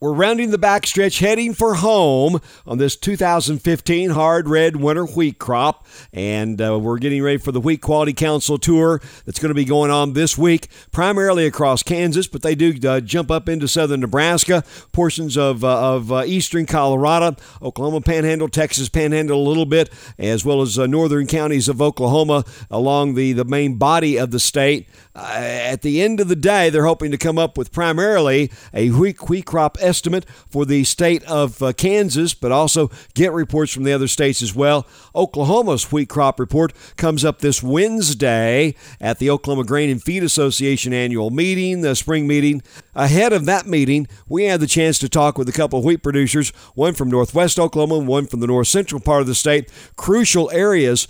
We're rounding the backstretch, heading for home on this 2015 hard red winter wheat crop, and we're getting ready for the Wheat Quality Council tour that's going to be going on this week, primarily across Kansas, but they do jump up into southern Nebraska, portions of eastern Colorado, Oklahoma Panhandle, Texas Panhandle a little bit, as well as northern counties of Oklahoma along the main body of the state. At the end of the day, they're hoping to come up with primarily a wheat crop estimate for the state of Kansas, but also get reports from the other states as well. Oklahoma's wheat crop report comes up this Wednesday at the Oklahoma Grain and Feed Association annual meeting, the spring meeting. Ahead of that meeting, we had the chance to talk with a couple of wheat producers, one from northwest Oklahoma and one from the north central part of the state. Crucial areas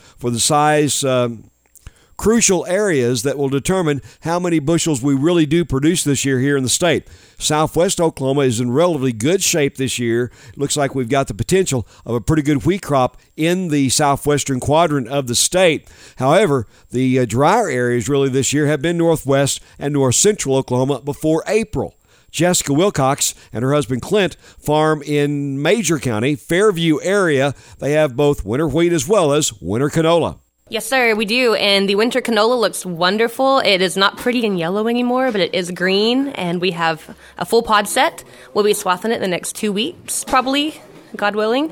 that will determine how many bushels we really do produce this year here in the state. Southwest Oklahoma is in relatively good shape this year. It looks like we've got the potential of a pretty good wheat crop in the southwestern quadrant of the state. However, the drier areas really this year have been northwest and north central Oklahoma before April. Jessica Wilcox and her husband Clint farm in Major County, Fairview area. They have both winter wheat as well as winter canola. Yes, sir, we do. And the winter canola looks wonderful. It is not pretty and yellow anymore, but it is green. And we have a full pod set. We'll be swathing it in the next 2 weeks, probably, God willing.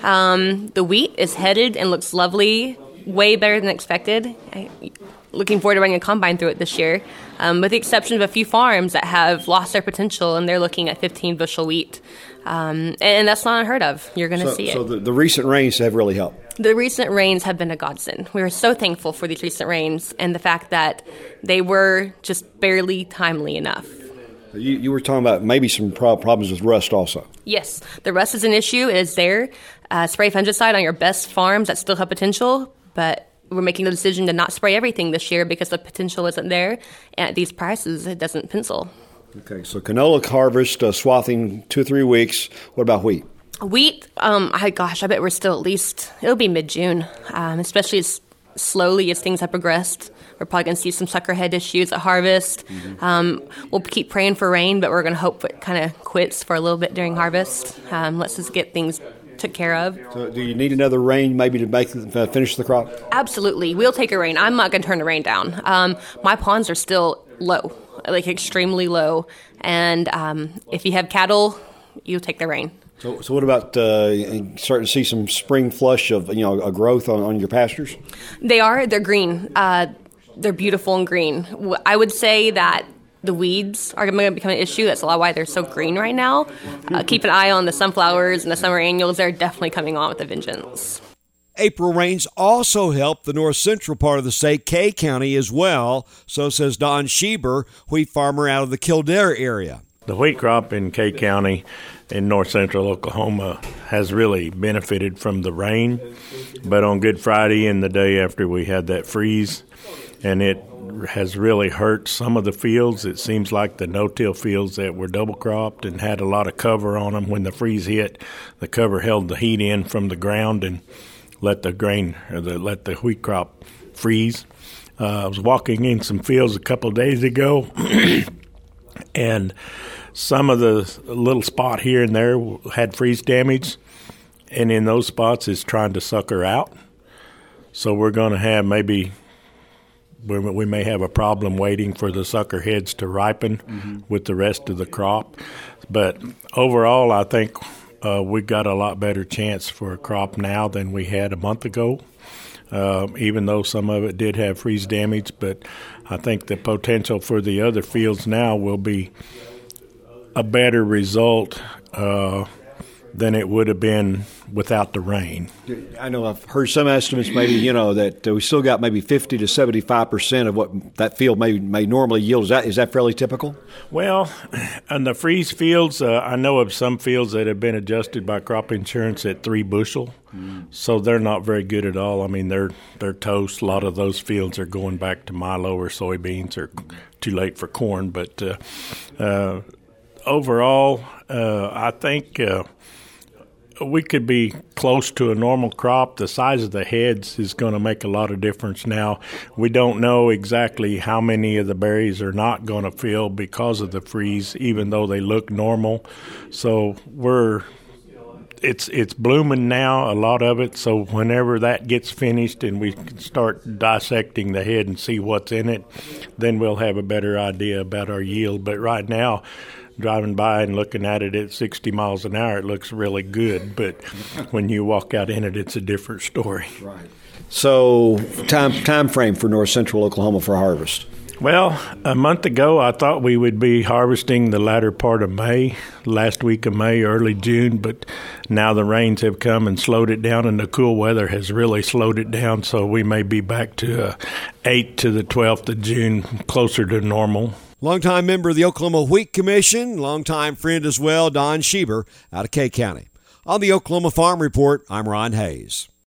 The wheat is headed and looks lovely, way better than expected. Looking forward to running a combine through it this year, with the exception of a few farms that have lost their potential, and they're looking at 15 bushel wheat. And that's not unheard of. You're going to see it. So the recent rains have really helped. The recent rains have been a godsend. We are so thankful for these recent rains and the fact that they were just barely timely enough. You were talking about maybe some problems with rust also. Yes, the rust is an issue. It is there. Spray fungicide on your best farms that still have potential, but we're making the decision to not spray everything this year because the potential isn't there. And at these prices, it doesn't pencil. Okay, so canola harvest, swathing 2 or 3 weeks. What about wheat? Wheat, I bet we're still it'll be mid-June, especially as slowly as things have progressed. We're probably going to see some suckerhead issues at harvest. Mm-hmm. We'll keep praying for rain, but we're going to hope it kind of quits for a little bit during harvest. Let's just get things took care of. So do you need another rain maybe to finish the crop? Absolutely. We'll take a rain. I'm not going to turn the rain down. My ponds are still low, like extremely low. And if you have cattle, you'll take the rain. So what about starting to see some spring flush of a growth on your pastures? They're green. They're beautiful and green. I would say that the weeds are going to become an issue. That's a lot why they're so green right now. Keep an eye on the sunflowers and the summer annuals. They're definitely coming on with a vengeance. April rains also helped the north central part of the state, Kay County, as well. So says Don Schieber, wheat farmer out of the Kildare area. The wheat crop in Kay County in north central Oklahoma has really benefited from the rain. But on Good Friday and the day after we had that freeze, and it has really hurt some of the fields. It seems like the no-till fields that were double-cropped and had a lot of cover on them, when the freeze hit, the cover held the heat in from the ground and let the wheat crop freeze. I was walking in some fields a couple of days ago, and some of the little spot here and there had freeze damage, and in those spots it's trying to sucker out. So we're going to have we may have a problem waiting for the sucker heads to ripen with the rest of the crop. But overall, I think we got a lot better chance for a crop now than we had a month ago, even though some of it did have freeze damage. But I think the potential for the other fields now will be a better result than it would have been without the rain. I know I've heard some estimates maybe, that we still got maybe 50 to 75% of what that field may normally yield. Is that fairly typical? Well, on the freeze fields, I know of some fields that have been adjusted by crop insurance at 3 bushel, so they're not very good at all. I mean, they're toast. A lot of those fields are going back to milo or soybeans or too late for corn. But overall, I think we could be close to a normal crop. The size of the heads is going to make a lot of difference now. We don't know exactly how many of the berries are not going to fill because of the freeze, even though they look normal. So it's blooming now, a lot of it. So whenever that gets finished and we can start dissecting the head and see what's in it, then we'll have a better idea about our yield. But right now, driving by and looking at it at 60 miles an hour, it looks really good. But when you walk out in it, it's a different story. Right. So time frame for North Central Oklahoma for harvest? Well, a month ago, I thought we would be harvesting the latter part of May, last week of May, early June, but now the rains have come and slowed it down, and the cool weather has really slowed it down, so we may be back to 8th to the 12th of June, closer to normal. Longtime member of the Oklahoma Wheat Commission, longtime friend as well, Don Schieber out of Kay County. On the Oklahoma Farm Report, I'm Ron Hayes.